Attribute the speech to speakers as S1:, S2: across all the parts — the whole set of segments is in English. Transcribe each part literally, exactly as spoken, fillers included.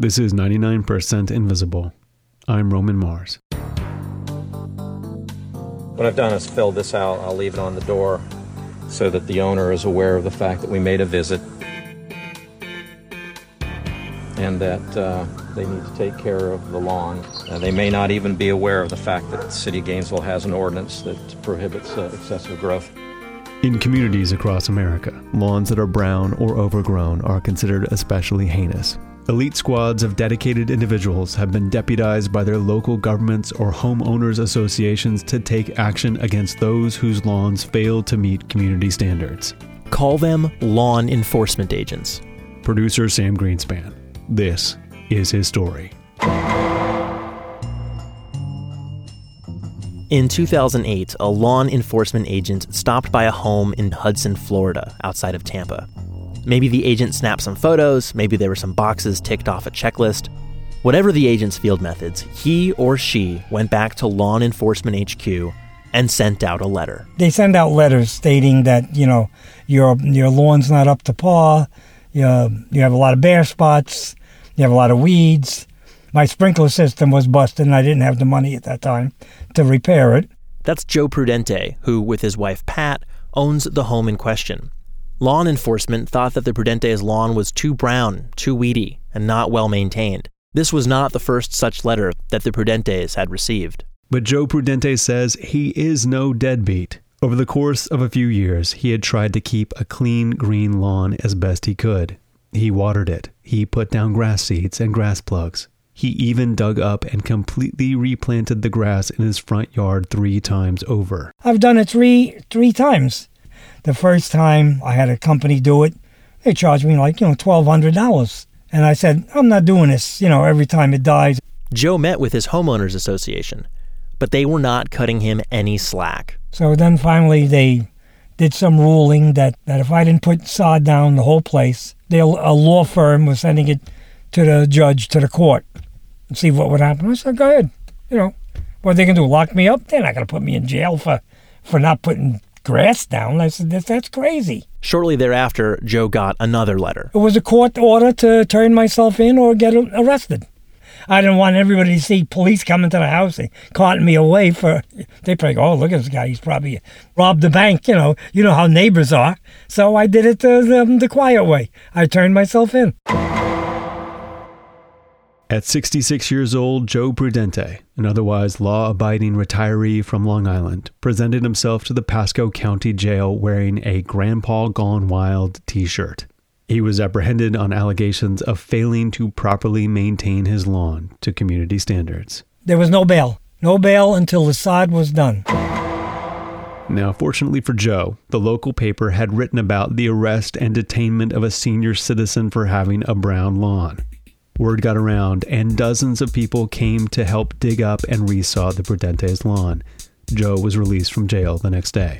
S1: This is ninety-nine percent Invisible. I'm Roman Mars.
S2: What I've done is filled this out. I'll leave it on the door so that the owner is aware of the fact that we made a visit and that uh, they need to take care of the lawn. Uh, they may not even be aware of the fact that the city of Gainesville has an ordinance that prohibits uh, excessive growth.
S1: In communities across America, lawns that are brown or overgrown are considered especially heinous. Elite squads of dedicated individuals have been deputized by their local governments or homeowners associations to take action against those whose lawns fail to meet community standards.
S3: Call them lawn enforcement agents.
S1: Producer Sam Greenspan. This is his story.
S3: In two thousand eight, a lawn enforcement agent stopped by a home in Hudson, Florida, outside of Tampa. Maybe the agent snapped some photos, maybe there were some boxes ticked off a checklist. Whatever the agent's field methods, he or she went back to Law Enforcement H Q and sent out a letter.
S4: They send out letters stating that, you know, your your lawn's not up to par, you, you have a lot of bare spots, you have a lot of weeds. My sprinkler system was busted and I didn't have the money at that time to repair it.
S3: That's Joe Prudente, who, with his wife Pat, owns the home in question. Lawn enforcement thought that the Prudentes' lawn was too brown, too weedy, and not well maintained. This was not the first such letter that the Prudentes had received.
S1: But Joe Prudente says he is no deadbeat. Over the course of a few years, he had tried to keep a clean green lawn as best he could. He watered it. He put down grass seeds and grass plugs. He even dug up and completely replanted the grass in his front yard three times over.
S4: I've done it three three times. The first time I had a company do it, they charged me like, you know, twelve hundred dollars. And I said, I'm not doing this, you know, every time it dies.
S3: Joe met with his homeowners association, but they were not cutting him any slack.
S4: So then finally they did some ruling that, that if I didn't put sod down the whole place, they, a law firm was sending it to the judge, to the court, and see what would happen. I said, go ahead. You know, what are they going to do, lock me up? They're not going to put me in jail for, for not putting grass down. I said, that's, that's crazy.
S3: Shortly thereafter, Joe got another letter.
S4: It was a court order to turn myself in or get arrested. I didn't want everybody to see police coming to the house and carting me away for, they probably go, oh, look at this guy, he's probably robbed the bank, you know, you know how neighbors are. So I did it the, the, the quiet way. I turned myself in.
S1: At sixty-six years old, Joe Prudente, an otherwise law-abiding retiree from Long Island, presented himself to the Pasco County Jail wearing a Grandpa Gone Wild t-shirt. He was apprehended on allegations of failing to properly maintain his lawn to community standards.
S4: There was no bail. No bail until the sod was done.
S1: Now, fortunately for Joe, the local paper had written about the arrest and detainment of a senior citizen for having a brown lawn. Word got around, and dozens of people came to help dig up and resaw the Prudentes' lawn. Joe was released from jail the next day.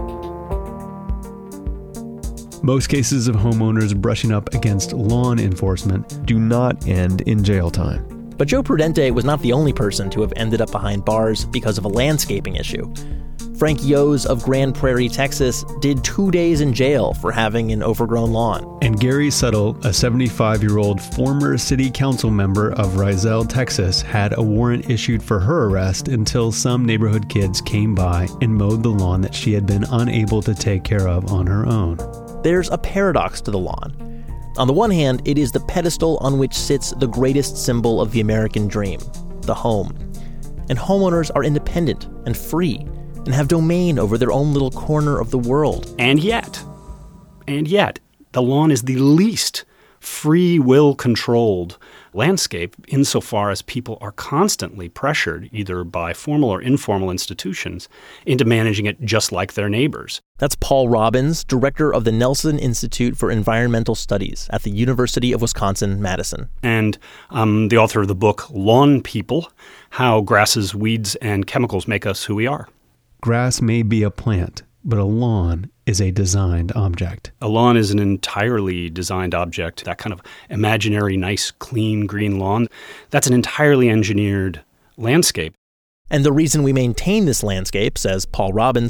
S1: Most cases of homeowners brushing up against lawn enforcement do not end in jail time.
S3: But Joe Prudente was not the only person to have ended up behind bars because of a landscaping issue. Frank Yose of Grand Prairie, Texas, did two days in jail for having an overgrown lawn.
S1: And Gary Settle, a seventy-five-year-old former city council member of Rizal, Texas, had a warrant issued for her arrest until some neighborhood kids came by and mowed the lawn that she had been unable to take care of on her own.
S3: There's a paradox to the lawn. On the one hand, it is the pedestal on which sits the greatest symbol of the American dream, the home. And homeowners are independent and free and have domain over their own little corner of the world.
S5: And yet, and yet, the lawn is the least free will controlled landscape insofar as people are constantly pressured, either by formal or informal institutions, into managing it just like their neighbors.
S3: That's Paul Robbins, director of the Nelson Institute for Environmental Studies at the University of Wisconsin-Madison.
S5: And um, the author of the book, Lawn People, How Grasses, Weeds, and Chemicals Make Us Who We Are.
S1: Grass may be a plant, but a lawn is a designed object.
S5: A lawn is an entirely designed object. That kind of imaginary, nice, clean, green lawn, that's an entirely engineered landscape.
S3: And the reason we maintain this landscape, says Paul Robbins,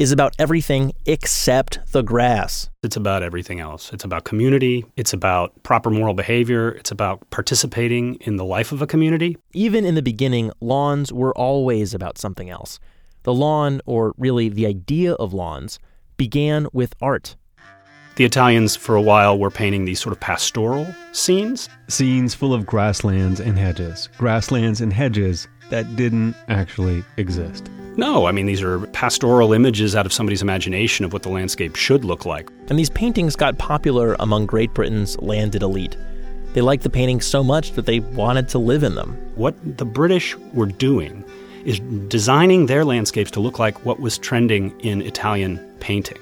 S3: is about everything except the grass.
S5: It's about everything else. It's about community. It's about proper moral behavior. It's about participating in the life of a community.
S3: Even in the beginning, lawns were always about something else. The lawn, or really the idea of lawns, began with art.
S5: The Italians, for a while, were painting these sort of pastoral scenes.
S1: Scenes full of grasslands and hedges. Grasslands and hedges that didn't actually exist.
S5: No, I mean, these are pastoral images out of somebody's imagination of what the landscape should look like.
S3: And these paintings got popular among Great Britain's landed elite. They liked the paintings so much that they wanted to live in them.
S5: What the British were doing is designing their landscapes to look like what was trending in Italian painting.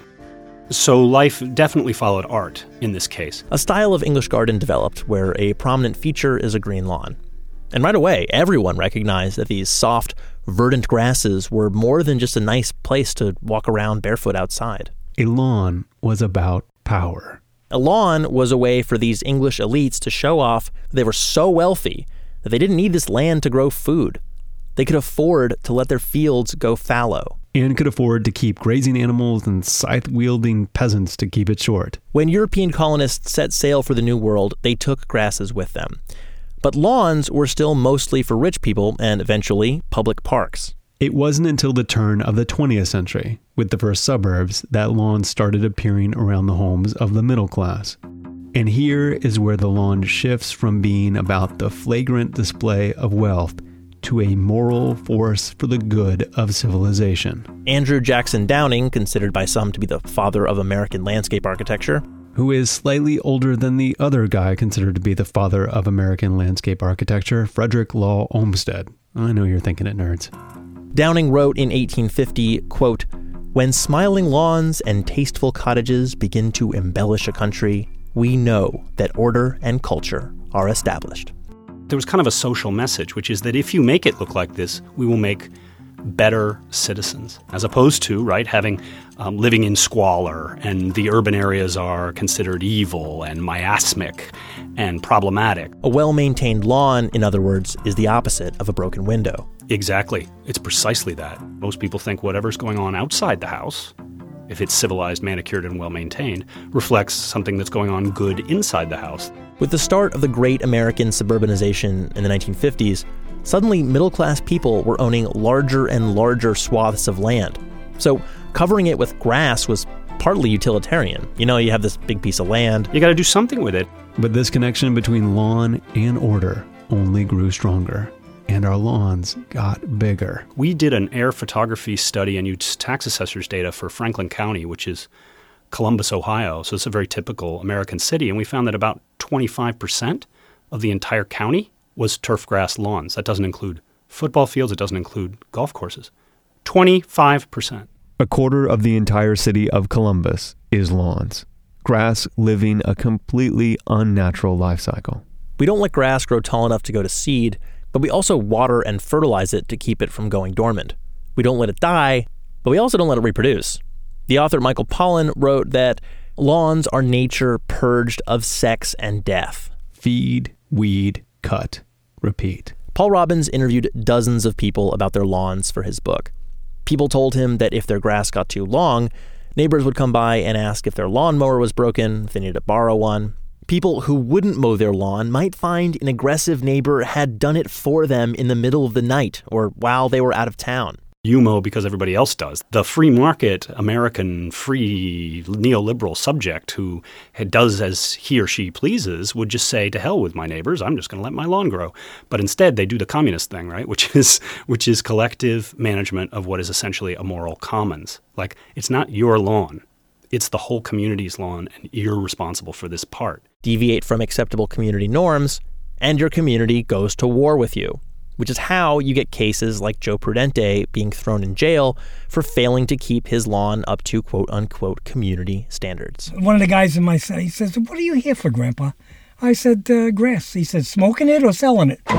S5: So life definitely followed art in this case.
S3: A style of English garden developed where a prominent feature is a green lawn. And right away, everyone recognized that these soft, verdant grasses were more than just a nice place to walk around barefoot outside.
S1: A lawn was about power.
S3: A lawn was a way for these English elites to show off that they were so wealthy that they didn't need this land to grow food. They could afford to let their fields go fallow.
S1: And could afford to keep grazing animals and scythe-wielding peasants to keep it short.
S3: When European colonists set sail for the New World, they took grasses with them. But lawns were still mostly for rich people and eventually public parks.
S1: It wasn't until the turn of the twentieth century, with the first suburbs, that lawns started appearing around the homes of the middle class. And here is where the lawn shifts from being about the flagrant display of wealth to a moral force for the good of civilization.
S3: Andrew Jackson Downing, considered by some to be the father of American landscape architecture,
S1: who is slightly older than the other guy considered to be the father of American landscape architecture, Frederick Law Olmsted. I know you're thinking it, nerds.
S3: Downing wrote in eighteen fifty, quote, "When smiling lawns and tasteful cottages begin to embellish a country, we know that order and culture are established."
S5: There was kind of a social message, which is that if you make it look like this, we will make better citizens, as opposed to, right, having um, living in squalor, and the urban areas are considered evil and miasmic and problematic.
S3: A well-maintained lawn, in other words, is the opposite of a broken window.
S5: Exactly. It's precisely that. Most people think whatever's going on outside the house, if it's civilized, manicured, and well-maintained, reflects something that's going on good inside the house.
S3: With the start of the great American suburbanization in the nineteen fifties, suddenly middle-class people were owning larger and larger swaths of land. So covering it with grass was partly utilitarian. You know, you have this big piece of land.
S5: You got to do something with it.
S1: But this connection between lawn and order only grew stronger, and our lawns got bigger.
S5: We did an air photography study and used tax assessor's data for Franklin County, which is Columbus, Ohio. So it's a very typical American city. And we found that about twenty-five percent of the entire county was turf grass lawns. That doesn't include football fields. It doesn't include golf courses. twenty-five percent.
S1: A quarter of the entire city of Columbus is lawns. Grass living a completely unnatural life cycle.
S3: We don't let grass grow tall enough to go to seed, but we also water and fertilize it to keep it from going dormant. We don't let it die, but we also don't let it reproduce. The author Michael Pollan wrote that lawns are nature purged of sex and death.
S1: Feed, weed, cut, repeat.
S3: Paul Robbins interviewed dozens of people about their lawns for his book. People told him that if their grass got too long, neighbors would come by and ask if their lawnmower was broken, if they needed to borrow one. People who wouldn't mow their lawn might find an aggressive neighbor had done it for them in the middle of the night or while they were out of town.
S5: You mow because everybody else does. The free market, American free neoliberal subject who does as he or she pleases would just say, to hell with my neighbors, I'm just going to let my lawn grow. But instead, they do the communist thing, right? Which is which is collective management of what is essentially a moral commons. Like, it's not your lawn. It's the whole community's lawn, and you're responsible for this part.
S3: Deviate from acceptable community norms, and your community goes to war with you, which is how you get cases like Joe Prudente being thrown in jail for failing to keep his lawn up to quote-unquote community standards.
S4: One of the guys in my set, he says, "What are you here for, Grandpa?" I said, uh, grass. He said, "Smoking it or selling it?"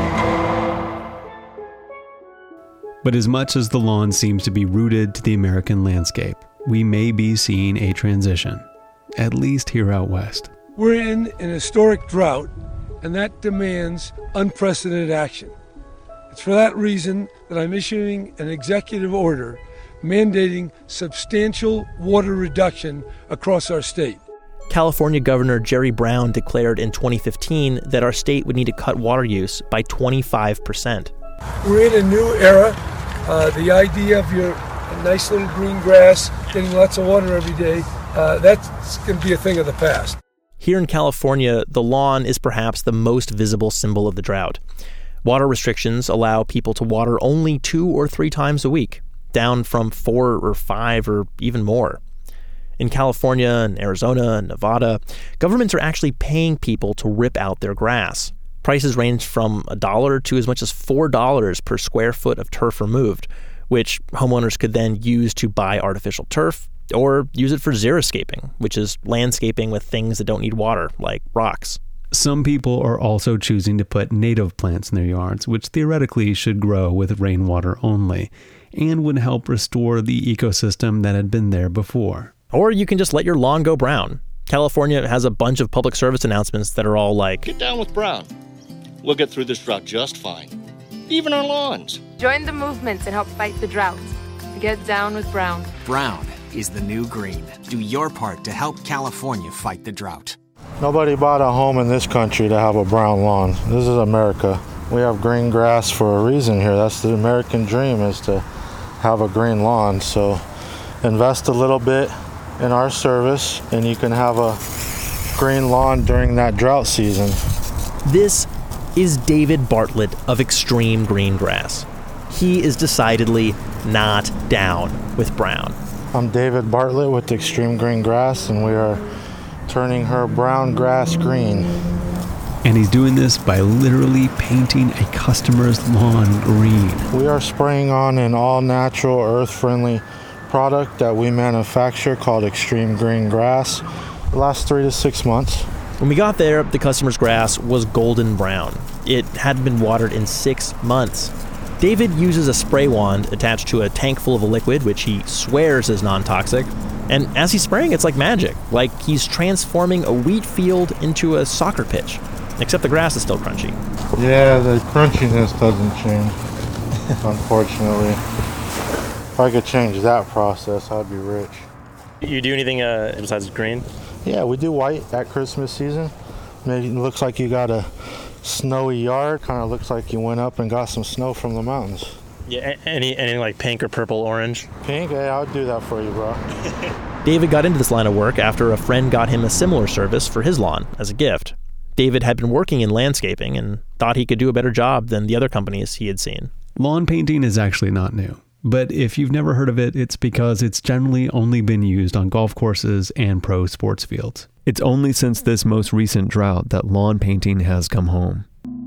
S1: But as much as the lawn seems to be rooted to the American landscape, we may be seeing a transition, at least here out west.
S6: We're in an historic drought, and that demands unprecedented action. It's for that reason that I'm issuing an executive order mandating substantial water reduction across our state.
S3: California Governor Jerry Brown declared in twenty fifteen that our state would need to cut water use by twenty-five percent.
S6: We're in a new era. Uh, the idea of your nice little green grass getting lots of water every day, uh, that's going to be a thing of the past.
S3: Here in California, the lawn is perhaps the most visible symbol of the drought. Water restrictions allow people to water only two or three times a week, down from four or five or even more. In California and Arizona and Nevada, governments are actually paying people to rip out their grass. Prices range from a dollar to as much as four dollars per square foot of turf removed, which homeowners could then use to buy artificial turf or use it for xeriscaping, which is landscaping with things that don't need water, like rocks.
S1: Some people are also choosing to put native plants in their yards, which theoretically should grow with rainwater only, and would help restore the ecosystem that had been there before.
S3: Or you can just let your lawn go brown. California has a bunch of public service announcements that are all like,
S7: "Get down with brown. We'll get through this drought just fine. Even our lawns."
S8: Join the movements and help fight the drought. Get down with brown.
S9: Brown is the new green. Do your part to help California fight the drought.
S10: Nobody bought a home in this country to have a brown lawn. This is America. We have green grass for a reason here. That's the American dream, is to have a green lawn. So invest a little bit in our service, and you can have a green lawn during that drought season.
S3: This is David Bartlett of Extreme Green Grass. He is decidedly not down with brown.
S10: I'm David Bartlett with Extreme Green Grass, and we are turning her brown grass green.
S1: And he's doing this by literally painting a customer's lawn green.
S10: We are spraying on an all-natural, earth-friendly product that we manufacture called Extreme Green Grass. It lasts three to six months.
S3: When we got there, the customer's grass was golden brown. It hadn't been watered in six months. David uses a spray wand attached to a tank full of a liquid, which he swears is non-toxic. And as he's spraying, it's like magic, like he's transforming a wheat field into a soccer pitch. Except the grass is still crunchy.
S10: Yeah, the crunchiness doesn't change, unfortunately. If I could change that process, I'd be rich.
S3: You do anything uh, besides green?
S10: Yeah, we do white at Christmas season. Maybe it looks like you got a snowy yard. Kind of looks like you went up and got some snow from the mountains.
S3: Yeah, any anything like pink or purple, orange?
S10: Pink? Yeah, I'll do that for you, bro.
S3: David got into this line of work after a friend got him a similar service for his lawn as a gift. David had been working in landscaping and thought he could do a better job than the other companies he had seen.
S1: Lawn painting is actually not new. But if you've never heard of it, it's because it's generally only been used on golf courses and pro sports fields. It's only since this most recent drought that lawn painting has come home.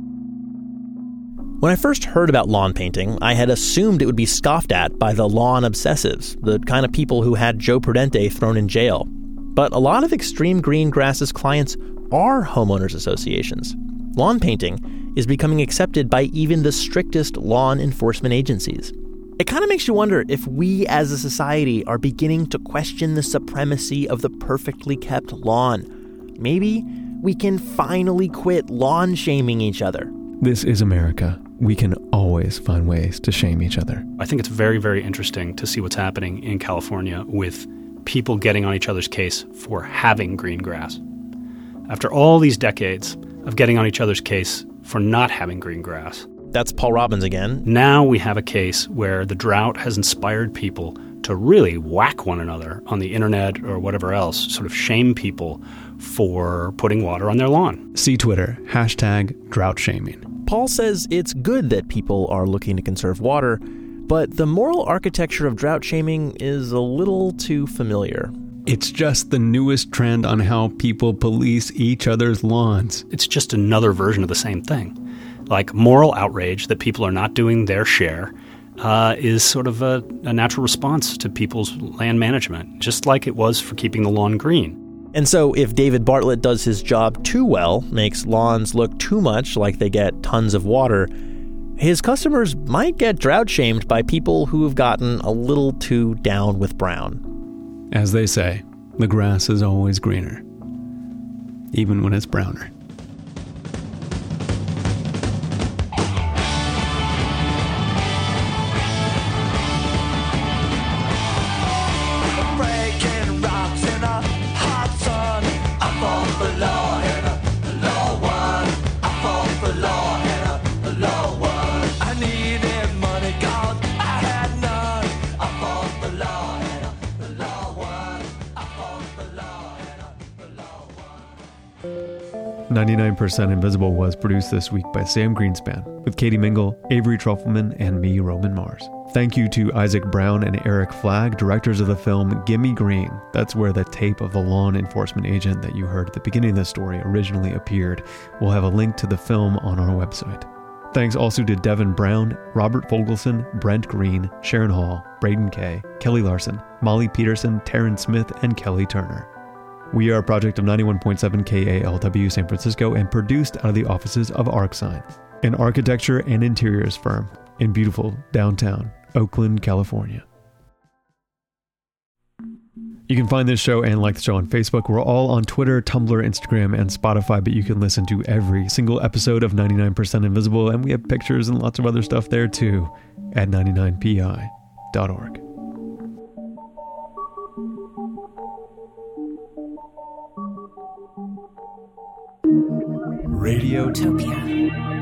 S3: When I first heard about lawn painting, I had assumed it would be scoffed at by the lawn obsessives, the kind of people who had Joe Prudente thrown in jail. But a lot of Extreme Green Grass's clients are homeowners associations. Lawn painting is becoming accepted by even the strictest lawn enforcement agencies. It kind of makes you wonder if we as a society are beginning to question the supremacy of the perfectly kept lawn. Maybe we can finally quit lawn shaming each other.
S1: This is America. We can always find ways to shame each other.
S5: I think it's very, very interesting to see what's happening in California with people getting on each other's case for having green grass. After all these decades of getting on each other's case for not having green grass.
S3: That's Paul Robbins again.
S5: Now we have a case where the drought has inspired people to really whack one another on the internet or whatever else, sort of shame people for putting water on their lawn.
S1: See Twitter, hashtag drought shaming.
S3: Paul says it's good that people are looking to conserve water, but the moral architecture of drought shaming is a little too familiar.
S1: It's just the newest trend on how people police each other's lawns.
S5: It's just another version of the same thing. Like moral outrage that people are not doing their share uh, is sort of a, a natural response to people's land management, just like it was for keeping the lawn green.
S3: And so if David Bartlett does his job too well, makes lawns look too much like they get tons of water, his customers might get drought shamed by people who have gotten a little too down with brown.
S1: As they say, the grass is always greener, even when it's browner. ninety-nine percent Invisible was produced this week by Sam Greenspan, with Katie Mingle, Avery Trufelman, and me, Roman Mars. Thank you to Isaac Brown and Eric Flagg, directors of the film Gimme Green. That's where the tape of the law enforcement agent that you heard at the beginning of the story originally appeared. We'll have a link to the film on our website. Thanks also to Devin Brown, Robert Fogelson, Brent Green, Sharon Hall, Braden Kay, Kelly Larson, Molly Peterson, Taryn Smith, and Kelly Turner. We are a project of ninety-one point seven K A L W San Francisco and produced out of the offices of ArcSign, an architecture and interiors firm in beautiful downtown Oakland, California. You can find this show and like the show on Facebook. We're all on Twitter, Tumblr, Instagram, and Spotify, but you can listen to every single episode of ninety-nine percent Invisible, and we have pictures and lots of other stuff there too at ninety-nine P I dot org. Radiotopia.